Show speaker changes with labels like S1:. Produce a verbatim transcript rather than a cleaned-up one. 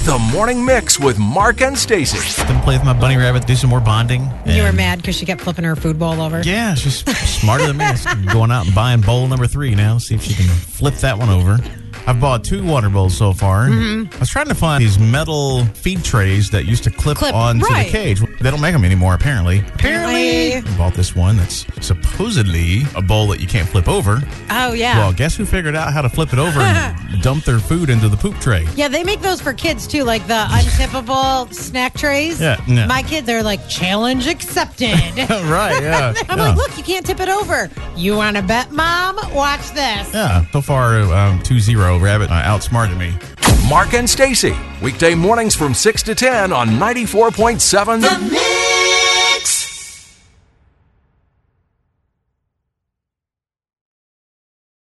S1: The Morning Mix with Mark and Stacy.
S2: Gonna play with my bunny rabbit, do some more bonding.
S3: You were mad because she kept flipping her food bowl over?
S2: Yeah, she's smarter than me. I'm going out and buying bowl number three now, see if she can flip that one over. I've bought two water bowls so far. Mm-hmm. I was trying to find these metal feed trays that used to clip,
S3: clip
S2: onto
S3: right.
S2: the cage. They don't make them anymore, apparently.
S3: Apparently.
S2: I bought this one that's supposedly a bowl that you can't flip over.
S3: Oh, yeah.
S2: Well, guess who figured out how to flip it over and dump their food into the poop tray?
S3: Yeah, they make those for kids, too, like the untippable snack trays.
S2: Yeah, yeah.
S3: My kids are like, challenge accepted.
S2: Right, yeah.
S3: I'm
S2: yeah.
S3: like, look, you can't tip it over. You want to bet, Mom? Watch this.
S2: Yeah, so far, um, two zero. Rabbit uh, outsmarted me.
S1: Mark and Stacy, weekday mornings from six to ten on ninety-four point seven.
S4: The Mix.